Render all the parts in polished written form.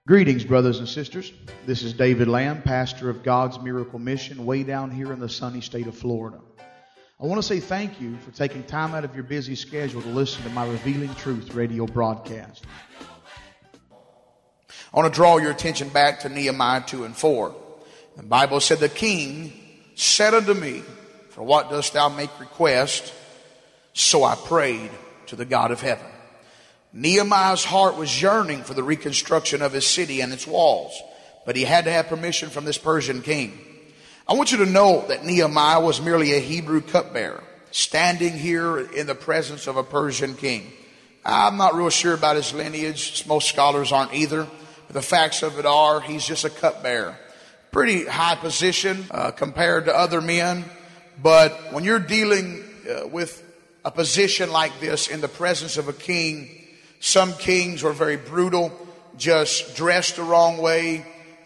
Greetings, brothers and sisters. This is David Lamb, pastor of God's Miracle Mission way down here in the sunny state of Florida. I want to say thank you for taking time out of your busy schedule to listen to my Revealing Truth radio broadcast. I want to draw your attention back to Nehemiah 2 and 4. The Bible said, "The king said unto me, For what dost thou make request? So I prayed to the God of heaven." Nehemiah's heart was yearning for the reconstruction of his city and its walls, but he had to have permission from this Persian king. I want you to know that Nehemiah was merely a Hebrew cupbearer, standing here in the presence of a Persian king. I'm not real sure about his lineage. Most scholars aren't either. But the facts of it are, he's just a cupbearer. Pretty high position compared to other men. But when you're dealing with a position like this in the presence of a king, some kings were very brutal, just dressed the wrong way,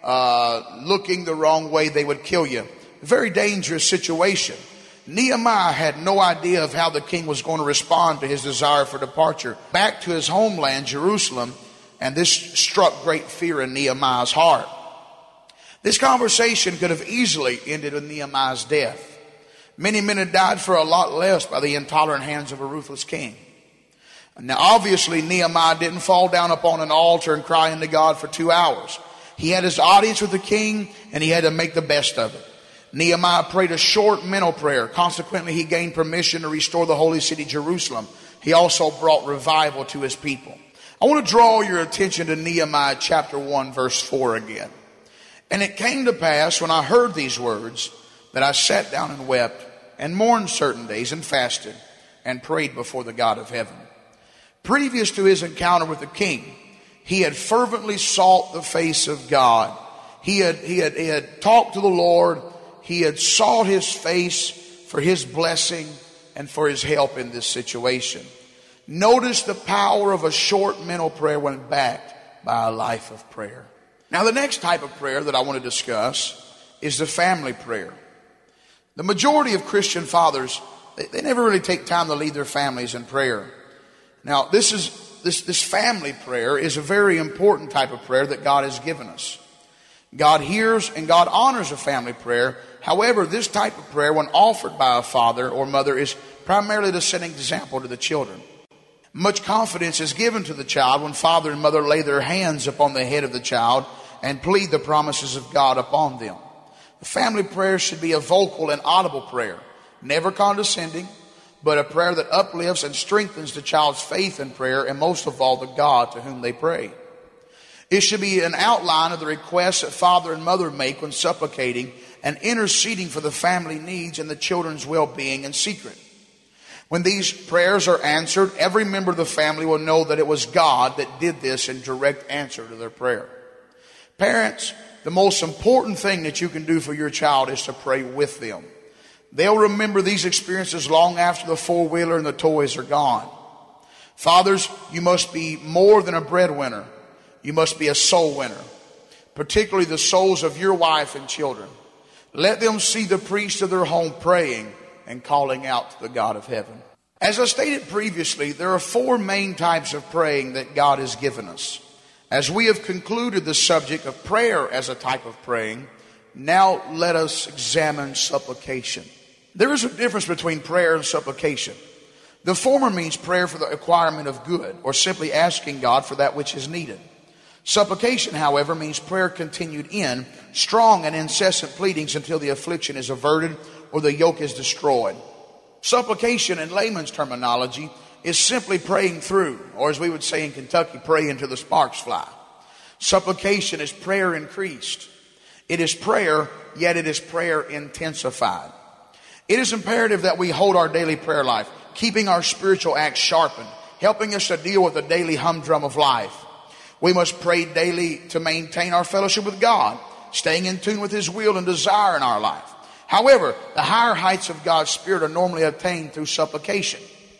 looking the wrong way, they would kill you. A very dangerous situation. Nehemiah had no idea of how the king was going to respond to his desire for departure back to his homeland, Jerusalem, and this struck great fear in Nehemiah's heart. This conversation could have easily ended with Nehemiah's death. Many men had died for a lot less by the intolerant hands of a ruthless king. Now, obviously, Nehemiah didn't fall down upon an altar and cry unto God for 2 hours. He had his audience with the king, and he had to make the best of it. Nehemiah prayed a short mental prayer. Consequently, he gained permission to restore the holy city, Jerusalem. He also brought revival to his people. I want to draw your attention to Nehemiah chapter 1, verse 4 again. "And it came to pass, when I heard these words, that I sat down and wept, and mourned certain days, and fasted, and prayed before the God of heaven." Previous to his encounter with the king, he had fervently sought the face of God. He had talked to the Lord. He had sought his face for his blessing and for his help in this situation. Notice the power of a short mental prayer when backed by a life of prayer. Now, the next type of prayer that I want to discuss is the family prayer. The majority of Christian fathers, they never really take time to lead their families in prayer. Now, this family prayer is a very important type of prayer that God has given us. God hears and God honors a family prayer. However, this type of prayer, when offered by a father or mother, is primarily to set an example to the children. Much confidence is given to the child when father and mother lay their hands upon the head of the child and plead the promises of God upon them. The family prayer should be a vocal and audible prayer, never condescending, but a prayer that uplifts and strengthens the child's faith in prayer, and most of all, the God to whom they pray. It should be an outline of the requests that father and mother make when supplicating and interceding for the family needs and the children's well-being in secret. When these prayers are answered, every member of the family will know that it was God that did this in direct answer to their prayer. Parents, the most important thing that you can do for your child is to pray with them. They'll remember these experiences long after the four-wheeler and the toys are gone. Fathers, you must be more than a breadwinner. You must be a soul winner, particularly the souls of your wife and children. Let them see the priest of their home praying and calling out to the God of heaven. As I stated previously, there are 4 main types of praying that God has given us. As we have concluded the subject of prayer as a type of praying, now let us examine supplication. There is a difference between prayer and supplication. The former means prayer for the acquirement of good, or simply asking God for that which is needed. Supplication, however, means prayer continued in strong and incessant pleadings until the affliction is averted or the yoke is destroyed. Supplication, in layman's terminology, is simply praying through, or as we would say in Kentucky, pray until the sparks fly. Supplication is prayer increased. It is prayer, yet it is prayer intensified. It is imperative that we hold our daily prayer life, keeping our spiritual acts sharpened, helping us to deal with the daily humdrum of life. We must pray daily to maintain our fellowship with God, staying in tune with His will and desire in our life. However, the higher heights of God's Spirit are normally attained through supplication.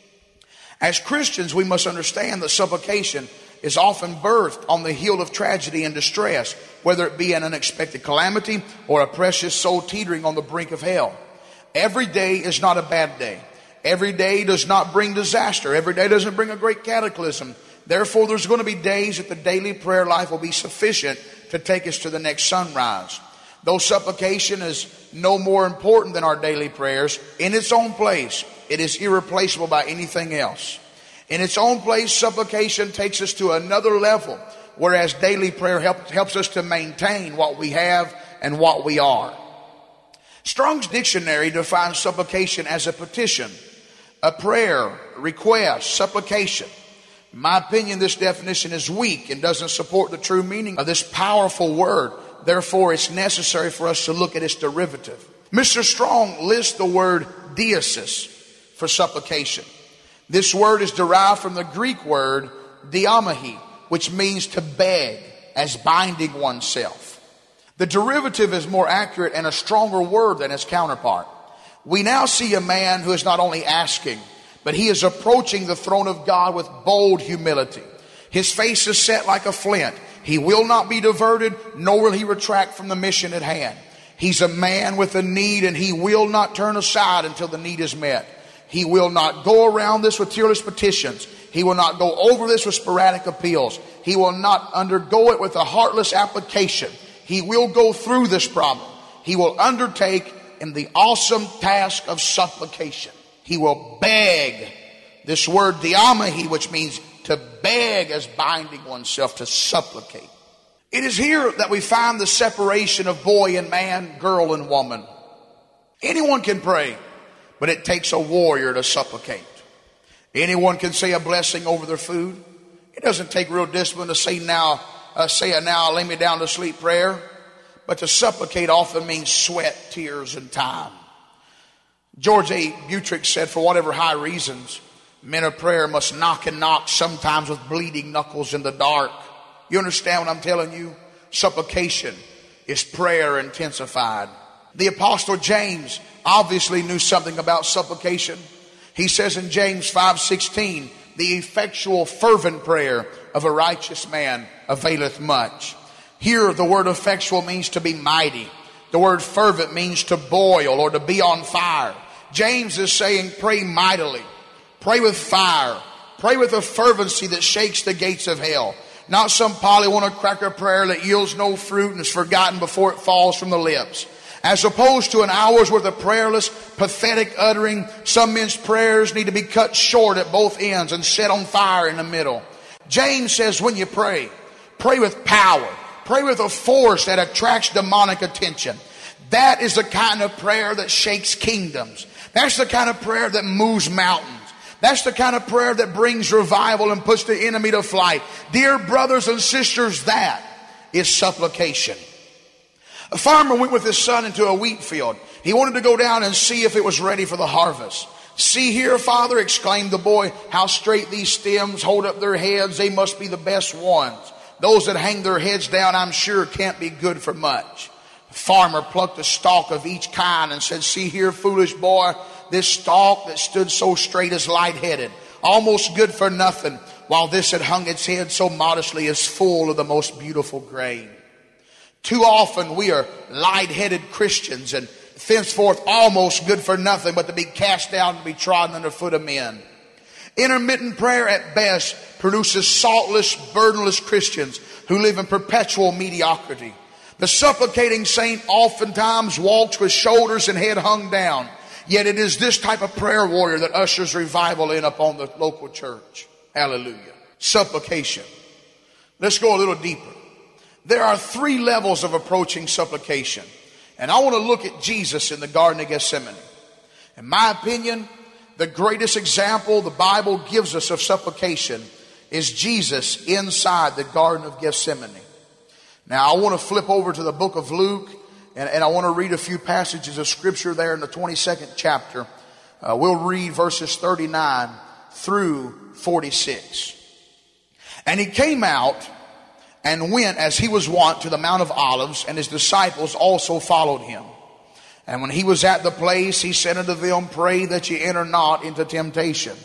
As Christians, we must understand that supplication is often birthed on the heel of tragedy and distress, whether it be an unexpected calamity or a precious soul teetering on the brink of hell. Every day is not a bad day. Every day does not bring disaster. Every day doesn't bring a great cataclysm. Therefore, there's going to be days that the daily prayer life will be sufficient to take us to the next sunrise. Though supplication is no more important than our daily prayers, in its own place, it is irreplaceable by anything else. In its own place, supplication takes us to another level, whereas daily prayer helps us to maintain what we have and what we are. Strong's Dictionary defines supplication as a petition, a prayer, request, supplication. In my opinion, this definition is weak and doesn't support the true meaning of this powerful word. Therefore, it's necessary for us to look at its derivative. Mr. Strong lists the word diesis for supplication. This word is derived from the Greek word diamahi, which means to beg, as binding oneself. The derivative is more accurate and a stronger word than its counterpart. We now see a man who is not only asking, but he is approaching the throne of God with bold humility. His face is set like a flint. He will not be diverted, nor will he retract from the mission at hand. He's a man with a need, and he will not turn aside until the need is met. He will not go around this with tearless petitions. He will not go over this with sporadic appeals. He will not undergo it with a heartless application. He will go through this problem. He will undertake in the awesome task of supplication. He will beg. This word diamahi, which means to beg, as binding oneself, to supplicate. It is here that we find the separation of boy and man, girl and woman. Anyone can pray, but it takes a warrior to supplicate. Anyone can say a blessing over their food. It doesn't take real discipline to say a now lay me down to sleep prayer. But to supplicate often means sweat, tears, and time. George A. Butrick said, for whatever high reasons, men of prayer must knock and knock, sometimes with bleeding knuckles in the dark. You understand what I'm telling you? Supplication is prayer intensified. The Apostle James obviously knew something about supplication. He says in James 5:16, the effectual fervent prayer of a righteous man availeth much. Here the word effectual means to be mighty. The word fervent means to boil or to be on fire. James is saying pray mightily. Pray with fire. Pray with a fervency that shakes the gates of hell. Not some Pollywinner cracker prayer that yields no fruit and is forgotten before it falls from the lips. As opposed to an hour's worth of prayerless, pathetic uttering, some men's prayers need to be cut short at both ends and set on fire in the middle. James says when you pray, pray with power. Pray with a force that attracts demonic attention. That is the kind of prayer that shakes kingdoms. That's the kind of prayer that moves mountains. That's the kind of prayer that brings revival and puts the enemy to flight. Dear brothers and sisters, that is supplication. A farmer went with his son into a wheat field. He wanted to go down and see if it was ready for the harvest. See here, father, exclaimed the boy, how straight these stems hold up their heads. They must be the best ones. Those that hang their heads down, I'm sure, can't be good for much. The farmer plucked a stalk of each kind and said, see here, foolish boy, this stalk that stood so straight is light-headed, almost good for nothing, while this that hung its head so modestly is full of the most beautiful grain. Too often we are light-headed Christians and thenceforth almost good for nothing but to be cast down and be trodden under foot of men. Intermittent prayer at best produces saltless, burdenless Christians who live in perpetual mediocrity. The supplicating saint oftentimes walks with shoulders and head hung down. Yet it is this type of prayer warrior that ushers revival in upon the local church. Hallelujah. Supplication. Let's go a little deeper. There are 3 levels of approaching supplication. And I want to look at Jesus in the Garden of Gethsemane. In my opinion, the greatest example the Bible gives us of supplication is Jesus inside the Garden of Gethsemane. Now I want to flip over to the book of Luke and I want to read a few passages of scripture there in the 22nd chapter. We'll read verses 39 through 46. And he came out and went as he was wont to the Mount of Olives, and his disciples also followed him. And when he was at the place, he said unto them, pray that ye enter not into temptation.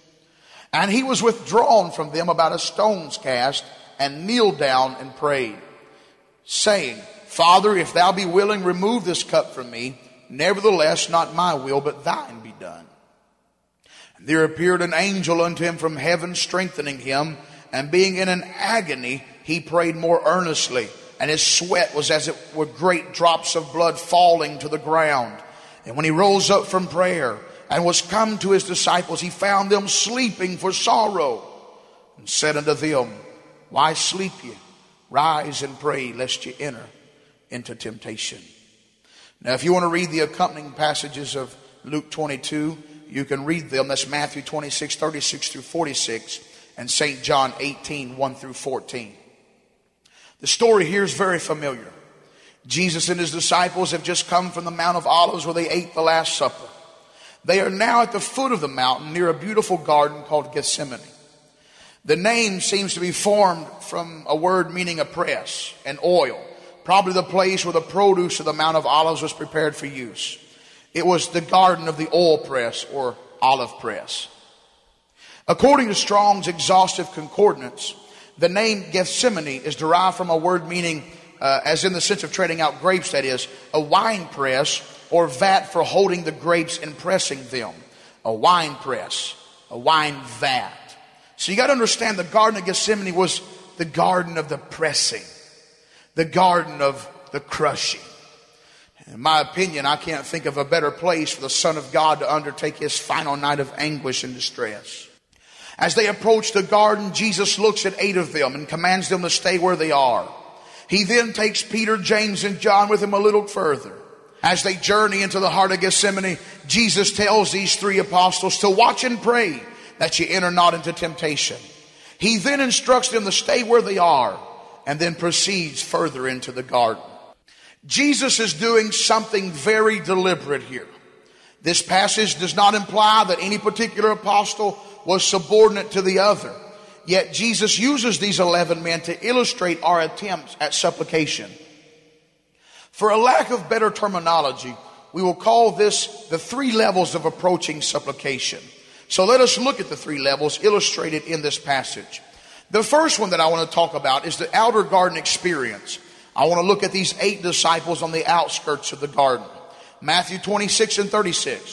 And he was withdrawn from them about a stone's cast, and kneeled down and prayed, saying, Father, if thou be willing, remove this cup from me. Nevertheless, not my will, but thine be done. And there appeared an angel unto him from heaven, strengthening him. and being in an agony, he prayed more earnestly, and his sweat was as it were great drops of blood falling to the ground. And when he rose up from prayer and was come to his disciples, he found them sleeping for sorrow, and said unto them, Why sleep ye? Rise and pray, lest ye enter into temptation. Now, if you want to read the accompanying passages of Luke 22, you can read them. That's Matthew 26, 36 through 46, and St. John 18, 1 through 14. The story here is very familiar. Jesus and his disciples have just come from the Mount of Olives where they ate the Last Supper. They are now at the foot of the mountain near a beautiful garden called Gethsemane. The name seems to be formed from a word meaning a press, an oil, probably the place where the produce of the Mount of Olives was prepared for use. It was the garden of the oil press or olive press. According to Strong's exhaustive concordance, the name Gethsemane is derived from a word meaning, as in the sense of treading out grapes, that is, a wine press or vat for holding the grapes and pressing them. A wine press, a wine vat. So you got to understand the Garden of Gethsemane was the garden of the pressing, the garden of the crushing. In my opinion, I can't think of a better place for the Son of God to undertake his final night of anguish and distress. As they approach the garden, Jesus looks at 8 of them and commands them to stay where they are. He then takes Peter, James, and John with him a little further. As they journey into the heart of Gethsemane, Jesus tells these 3 apostles to watch and pray that ye enter not into temptation. He then instructs them to stay where they are and then proceeds further into the garden. Jesus is doing something very deliberate here. This passage does not imply that any particular apostle was subordinate to the other. Yet Jesus uses these 11 men to illustrate our attempts at supplication. For a lack of better terminology, we will call this the 3 levels of approaching supplication. So let us look at the 3 levels illustrated in this passage. The first one that I want to talk about is the outer garden experience. I want to look at these 8 disciples on the outskirts of the garden. Matthew 26 and 36.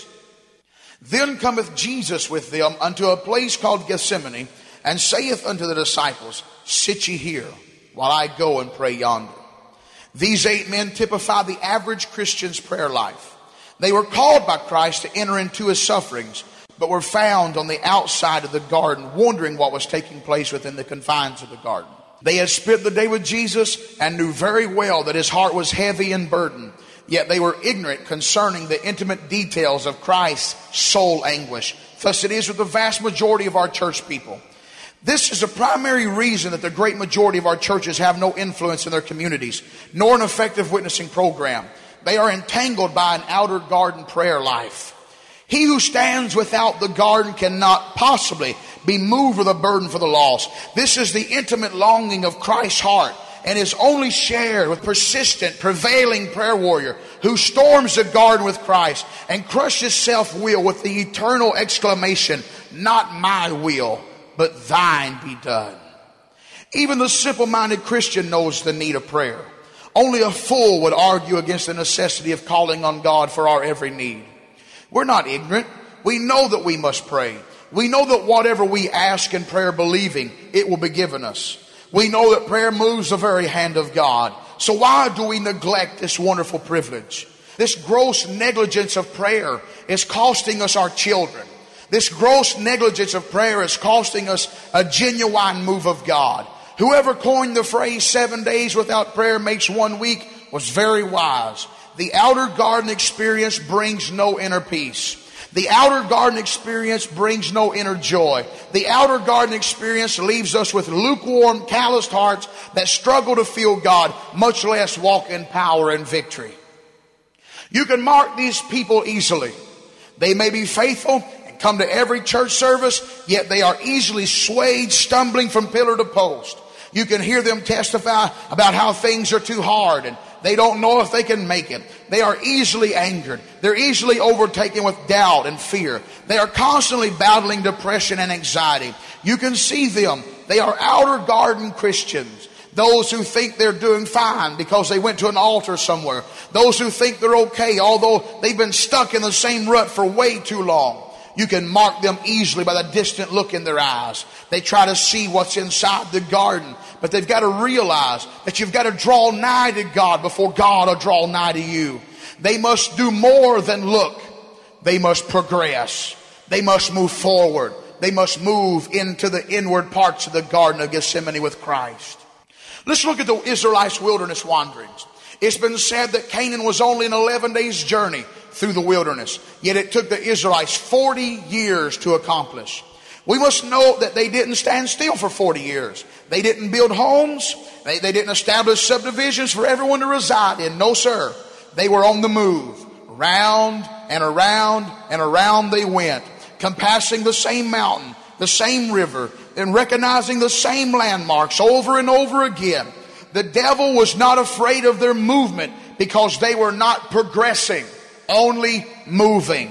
Then cometh Jesus with them unto a place called Gethsemane, and saith unto the disciples, Sit ye here, while I go and pray yonder. These 8 men typify the average Christian's prayer life. They were called by Christ to enter into his sufferings, but were found on the outside of the garden, wondering what was taking place within the confines of the garden. They had spent the day with Jesus and knew very well that his heart was heavy and burdened, yet they were ignorant concerning the intimate details of Christ's soul anguish. Thus it is with the vast majority of our church people. This is a primary reason that the great majority of our churches have no influence in their communities, nor an effective witnessing program. They are entangled by an outer garden prayer life. He who stands without the garden cannot possibly be moved with a burden for the lost. This is the intimate longing of Christ's heart, and is only shared with persistent, prevailing prayer warrior who storms the garden with Christ and crushes self-will with the eternal exclamation, Not my will, but thine be done. Even the simple-minded Christian knows the need of prayer. Only a fool would argue against the necessity of calling on God for our every need. We're not ignorant. We know that we must pray. We know that whatever we ask in prayer believing, it will be given us. We know that prayer moves the very hand of God. So why do we neglect this wonderful privilege? This gross negligence of prayer is costing us our children. This gross negligence of prayer is costing us a genuine move of God. Whoever coined the phrase 7 days without prayer makes 1 week was very wise. The outer garden experience brings no inner peace. The outer garden experience brings no inner joy. The outer garden experience leaves us with lukewarm, calloused hearts that struggle to feel God, much less walk in power and victory. You can mark these people easily. They may be faithful and come to every church service, yet they are easily swayed, stumbling from pillar to post. You can hear them testify about how things are too hard and they don't know if they can make it. They are easily angered. They're easily overtaken with doubt and fear. They are constantly battling depression and anxiety. You can see them. They are outer garden Christians. Those who think they're doing fine because they went to an altar somewhere. Those who think they're okay, although they've been stuck in the same rut for way too long. You can mark them easily by the distant look in their eyes. They try to see what's inside the garden, but they've got to realize that you've got to draw nigh to God before God will draw nigh to you. They must do more than look. They must progress. They must move forward. They must move into the inward parts of the Garden of Gethsemane with Christ. Let's look at the Israelites' wilderness wanderings. It's been said that Canaan was only an 11 days journey through the wilderness. Yet it took the Israelites 40 years to accomplish. We must know that they didn't stand still for 40 years. They didn't build homes. They didn't establish subdivisions for everyone to reside in. No, sir. They were on the move. Round and around and around they went, compassing the same mountain, the same river, and recognizing the same landmarks over and over again. The devil was not afraid of their movement because they were not progressing, only moving.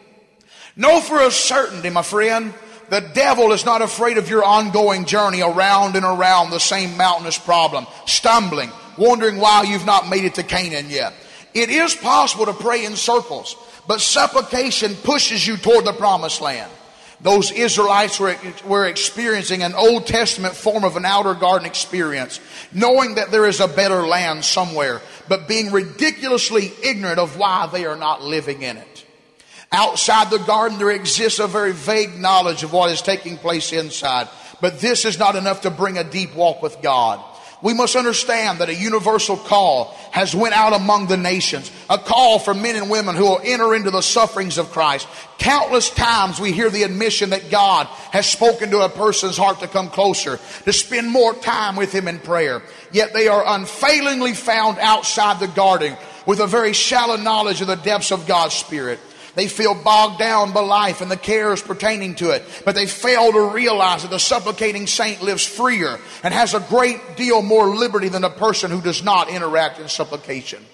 Know for a certainty, my friend, the devil is not afraid of your ongoing journey around and around the same mountainous problem, stumbling, wondering why you've not made it to Canaan yet. It is possible to pray in circles, but supplication pushes you toward the promised land. Those Israelites were experiencing an Old Testament form of an outer garden experience, knowing that there is a better land somewhere, but being ridiculously ignorant of why they are not living in it. Outside the garden, there exists a very vague knowledge of what is taking place inside, but this is not enough to bring a deep walk with God. We must understand that a universal call has went out among the nations. A call for men and women who will enter into the sufferings of Christ. Countless times we hear the admission that God has spoken to a person's heart to come closer, to spend more time with Him in prayer. Yet they are unfailingly found outside the garden with a very shallow knowledge of the depths of God's Spirit. They feel bogged down by life and the cares pertaining to it, but they fail to realize that the supplicating saint lives freer and has a great deal more liberty than a person who does not interact in supplication.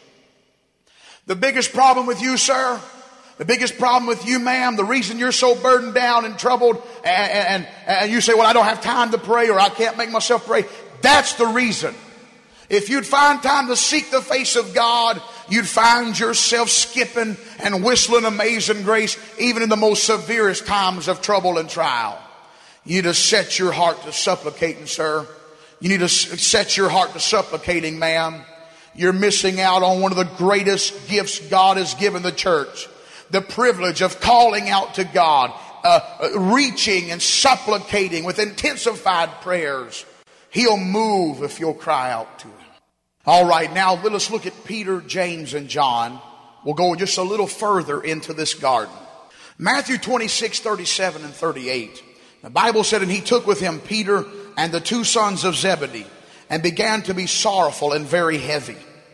The biggest problem with you, sir, the biggest problem with you, ma'am, the reason you're so burdened down and troubled and you say, well, I don't have time to pray or I can't make myself pray, that's the reason. If you'd find time to seek the face of God, you'd find yourself skipping and whistling Amazing Grace even in the most severest times of trouble and trial. You need to set your heart to supplicating, sir. You need to set your heart to supplicating, ma'am. You're missing out on one of the greatest gifts God has given the church. The privilege of calling out to God, reaching and supplicating with intensified prayers. He'll move if you'll cry out to Him. All right, now let us look at Peter, James, and John. We'll go just a little further into this garden. Matthew 26, 37 and 38. The Bible said, and He took with Him Peter and the two sons of Zebedee, and began to be sorrowful and very heavy.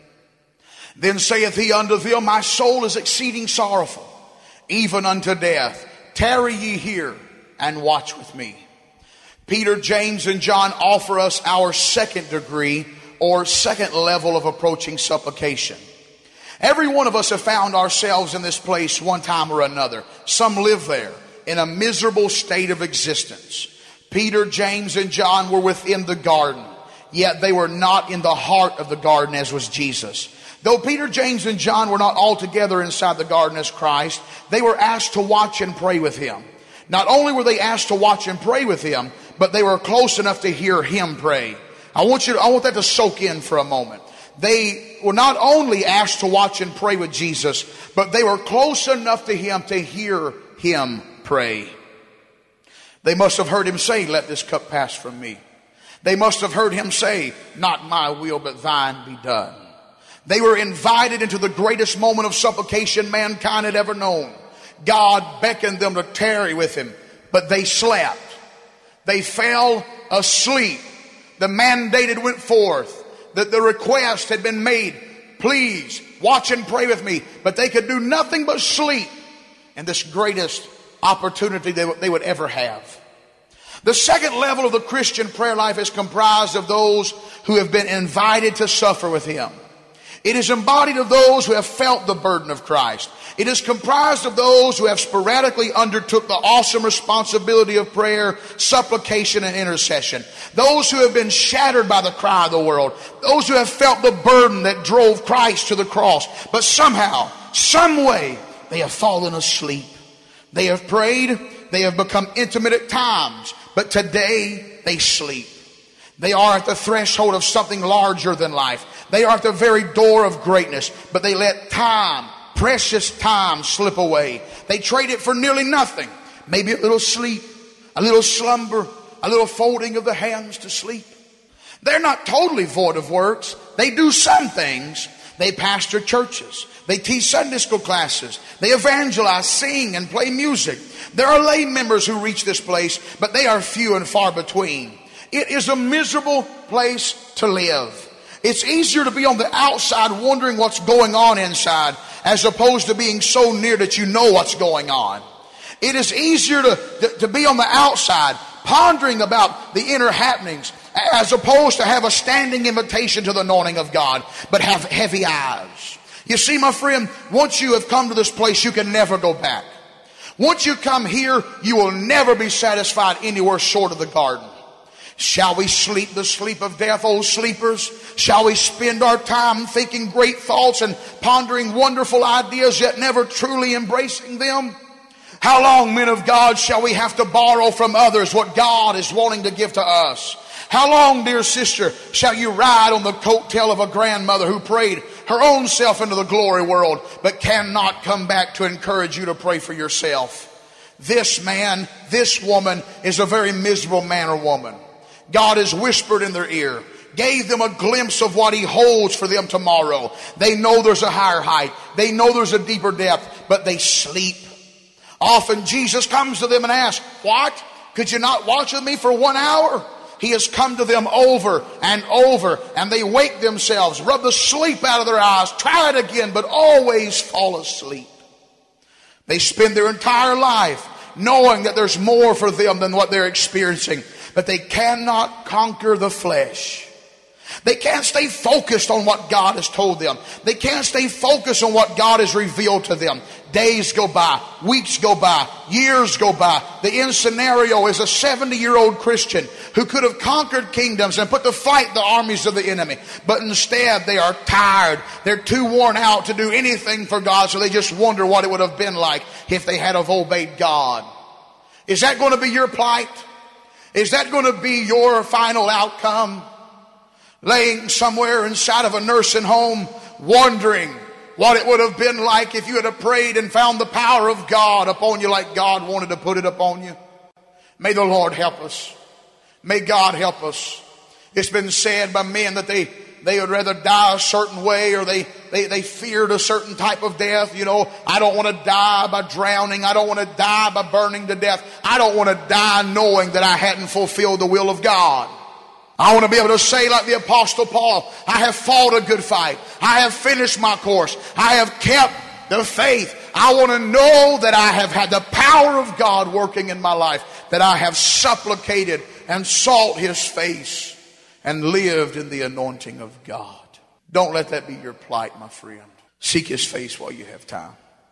Then saith He unto them, my soul is exceeding sorrowful, even unto death. Tarry ye here and watch with me. Peter, James, and John offer us our second degree or second level of approaching supplication. Every one of us have found ourselves in this place one time or another. Some live there in a miserable state of existence. Peter, James, and John were within the garden, yet they were not in the heart of the garden as was Jesus. Though Peter, James, and John were not altogether inside the garden as Christ, they were asked to watch and pray with Him. Not only were they asked to watch and pray with Him, but they were close enough to hear Him pray. I want that to soak in for a moment. They were not only asked to watch and pray with Jesus, but they were close enough to Him to hear Him pray. They must have heard Him say, let this cup pass from me. They must have heard Him say, not my will, but thine be done. They were invited into the greatest moment of supplication mankind had ever known. God beckoned them to tarry with Him, but they slept. They fell asleep. The mandated went forth. That the request had been made. Please watch and pray with me. But they could do nothing but sleep in this greatest opportunity they would ever have. The second level of the Christian prayer life is comprised of those who have been invited to suffer with Him. It is embodied of those who have felt the burden of Christ. It is comprised of those who have sporadically undertook the awesome responsibility of prayer, supplication, and intercession. Those who have been shattered by the cry of the world. Those who have felt the burden that drove Christ to the cross. But somehow, some way, they have fallen asleep. They have prayed. They have become intimate at times. But today they sleep. They are at the threshold of something larger than life. They are at the very door of greatness. But they let time, precious time, slip away. They trade it for nearly nothing. Maybe a little sleep, a little slumber, a little folding of the hands to sleep. They're not totally void of works. They do some things. They pastor churches. They teach Sunday school classes. They evangelize, sing, and play music. There are lay members who reach this place, but they are few and far between. It is a miserable place to live. It's easier to be on the outside wondering what's going on inside as opposed to being so near that you know what's going on. It is easier to be on the outside pondering about the inner happenings as opposed to have a standing invitation to the anointing of God, but have heavy eyes. You see, my friend, once you have come to this place, you can never go back. Once you come here, you will never be satisfied anywhere short of the garden. Shall we sleep the sleep of death, O sleepers? Shall we spend our time thinking great thoughts and pondering wonderful ideas, yet never truly embracing them? How long, men of God, shall we have to borrow from others what God is wanting to give to us? How long, dear sister, shall you ride on the coattail of a grandmother who prayed her own self into the glory world, but cannot come back to encourage you to pray for yourself? This man, this woman is a very miserable man or woman. God has whispered in their ear, gave them a glimpse of what He holds for them tomorrow. They know there's a higher height. They know there's a deeper depth, but they sleep. Often Jesus comes to them and asks, what? Could you not watch with me for 1 hour? He has come to them over and over, and they wake themselves, rub the sleep out of their eyes, try it again, but always fall asleep. They spend their entire life knowing that there's more for them than what they're experiencing, but they cannot conquer the flesh. They can't stay focused on what God has told them. They can't stay focused on what God has revealed to them. Days go by, weeks go by, years go by. The end scenario is a 70-year-old Christian who could have conquered kingdoms and put to fight the armies of the enemy. But instead they are tired. They're too worn out to do anything for God, so they just wonder what it would have been like if they had have obeyed God. Is that going to be your plight? Is that going to be your final outcome? Laying somewhere inside of a nursing home, wondering what it would have been like if you had prayed and found the power of God upon you like God wanted to put it upon you. May the Lord help us. May God help us. It's been said by men that they would rather die a certain way, or they feared a certain type of death. You know, I don't want to die by drowning. I don't want to die by burning to death. I don't want to die knowing that I hadn't fulfilled the will of God. I want to be able to say like the Apostle Paul, I have fought a good fight. I have finished my course. I have kept the faith. I want to know that I have had the power of God working in my life, that I have supplicated and sought His face and lived in the anointing of God. Don't let that be your plight, my friend. Seek His face while you have time.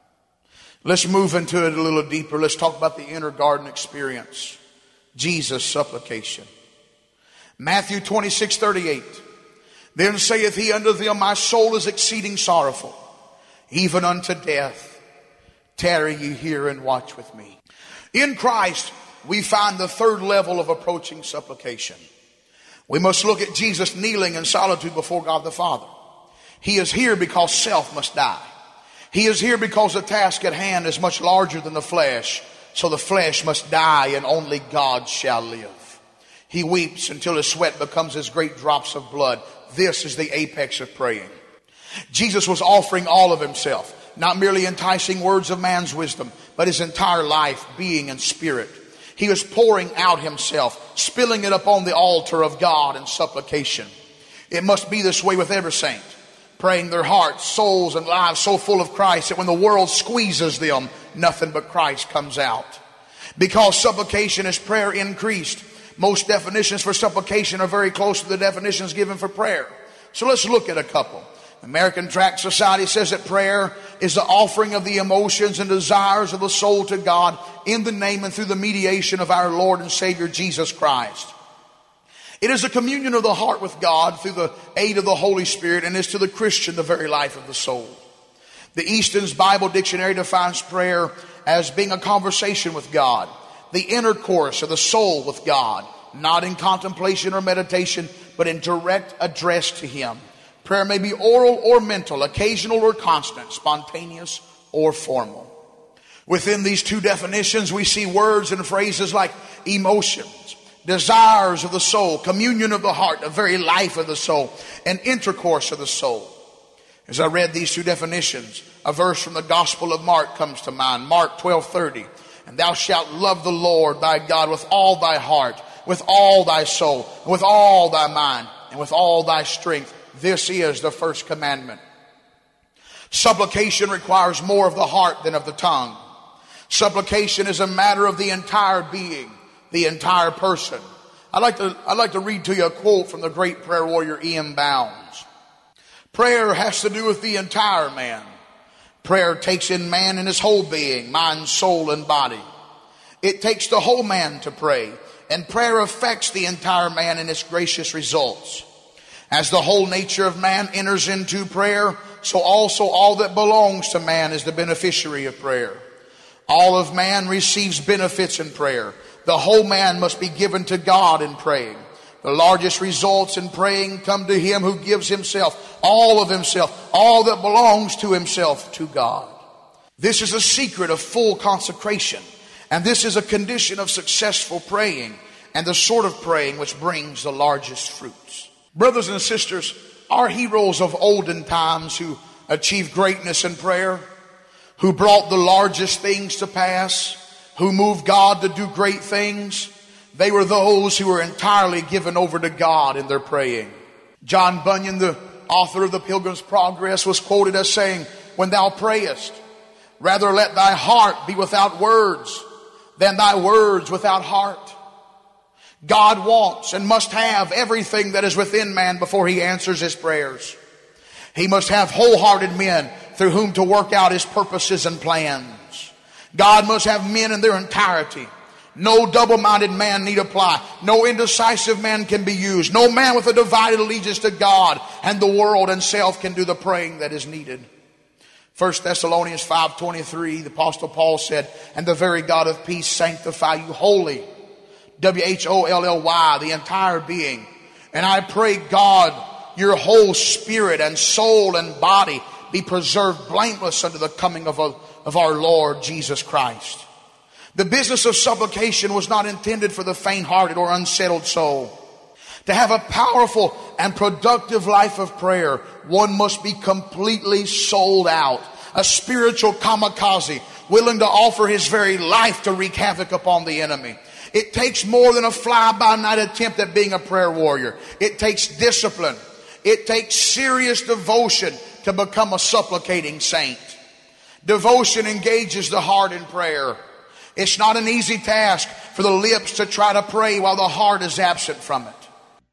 Let's move into it a little deeper. Let's talk about the inner garden experience. Jesus' supplication. Matthew 26:38. Then saith He unto them, my soul is exceeding sorrowful, even unto death. Tarry ye here and watch with me. In Christ, we find the third level of approaching supplication. We must look at Jesus kneeling in solitude before God the Father. He is here because self must die. He is here because the task at hand is much larger than the flesh. So the flesh must die and only God shall live. He weeps until his sweat becomes as great drops of blood. This is the apex of praying. Jesus was offering all of Himself, not merely enticing words of man's wisdom, but His entire life, being, and spirit. He was pouring out Himself, spilling it upon the altar of God in supplication. It must be this way with every saint, praying their hearts, souls, and lives so full of Christ that when the world squeezes them, nothing but Christ comes out. Because supplication is prayer increased. Most definitions for supplication are very close to the definitions given for prayer. So let's look at a couple. American Tract Society says that prayer is the offering of the emotions and desires of the soul to God in the name and through the mediation of our Lord and Savior Jesus Christ. It is a communion of the heart with God through the aid of the Holy Spirit, and is to the Christian the very life of the soul. The Easton's Bible Dictionary defines prayer as being a conversation with God, the intercourse of the soul with God, not in contemplation or meditation, but in direct address to Him. Prayer may be oral or mental, occasional or constant, spontaneous or formal. Within these two definitions, we see words and phrases like emotions, desires of the soul, communion of the heart, the very life of the soul, and intercourse of the soul. As I read these two definitions, a verse from the Gospel of Mark comes to mind. Mark 12:30. And thou shalt love the Lord thy God with all thy heart, with all thy soul, with all thy mind, and with all thy strength. This is the first commandment. Supplication requires more of the heart than of the tongue. Supplication is a matter of the entire being, the entire person. I'd like to read to you a quote from the great prayer warrior E.M. Bounds. Prayer has to do with the entire man. Prayer takes in man in his whole being, mind, soul, and body. It takes the whole man to pray, and prayer affects the entire man in its gracious results. As the whole nature of man enters into prayer, so also all that belongs to man is the beneficiary of prayer. All of man receives benefits in prayer. The whole man must be given to God in praying. The largest results in praying come to him who gives himself, all of himself, all that belongs to himself, to God. This is a secret of full consecration, and this is a condition of successful praying, and the sort of praying which brings the largest fruits. Brothers and sisters, our heroes of olden times who achieved greatness in prayer, who brought the largest things to pass, who moved God to do great things, they were those who were entirely given over to God in their praying. John Bunyan, the author of the Pilgrim's Progress, was quoted as saying, when thou prayest, rather let thy heart be without words than thy words without heart. God wants and must have everything that is within man before He answers his prayers. He must have wholehearted men through whom to work out His purposes and plans. God must have men in their entirety. No double-minded man need apply. No indecisive man can be used. No man with a divided allegiance to God and the world and self can do the praying that is needed. 1 Thessalonians 5:23, the Apostle Paul said, and the very God of peace sanctify you wholly. W-H-O-L-L-Y, the entire being. And I pray God, your whole spirit and soul and body be preserved blameless unto the coming of our Lord Jesus Christ. The business of supplication was not intended for the faint-hearted or unsettled soul. To have a powerful and productive life of prayer, one must be completely sold out. A spiritual kamikaze, willing to offer his very life to wreak havoc upon the enemy. It takes more than a fly-by-night attempt at being a prayer warrior. It takes discipline. It takes serious devotion to become a supplicating saint. Devotion engages the heart in prayer. It's not an easy task for the lips to try to pray while the heart is absent from it.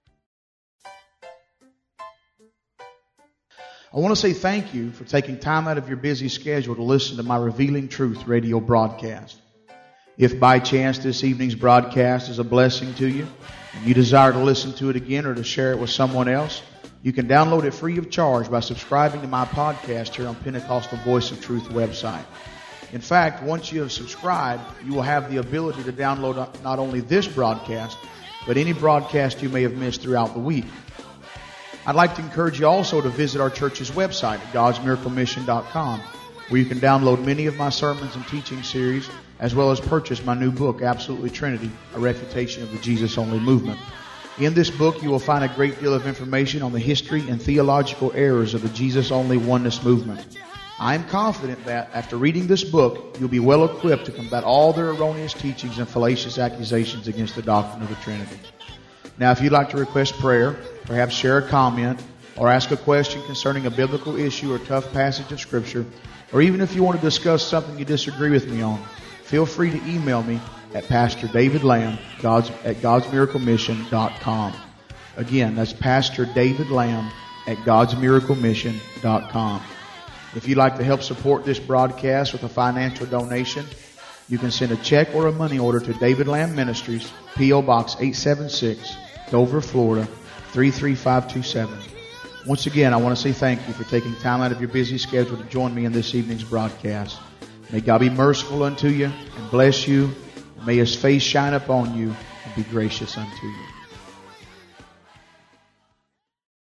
I want to say thank you for taking time out of your busy schedule to listen to my Revealing Truth radio broadcast. If by chance this evening's broadcast is a blessing to you, and you desire to listen to it again or to share it with someone else, you can download it free of charge by subscribing to my podcast here on Pentecostal Voice of Truth website. In fact, once you have subscribed, you will have the ability to download not only this broadcast, but any broadcast you may have missed throughout the week. I'd like to encourage you also to visit our church's website at godsmiraclemission.com, where you can download many of my sermons and teaching series, as well as purchase my new book, Absolutely Trinity, A Refutation of the Jesus-Only Movement. In this book, you will find a great deal of information on the history and theological errors of the Jesus-Only oneness movement. I am confident that after reading this book, you'll be well equipped to combat all their erroneous teachings and fallacious accusations against the doctrine of the Trinity. Now, if you'd like to request prayer, perhaps share a comment, or ask a question concerning a biblical issue or tough passage of Scripture, or even if you want to discuss something you disagree with me on, feel free to email me at Pastor David Lamb at God'sMiracleMission.com. Again, that's Pastor David Lamb at God'sMiracleMission.com. If you'd like to help support this broadcast with a financial donation, you can send a check or a money order to David Lamb Ministries, P.O. Box 876, Dover, Florida, 33527. Once again, I want to say thank you for taking time out of your busy schedule to join me in this evening's broadcast. May God be merciful unto you and bless you. And may His face shine upon you and be gracious unto you.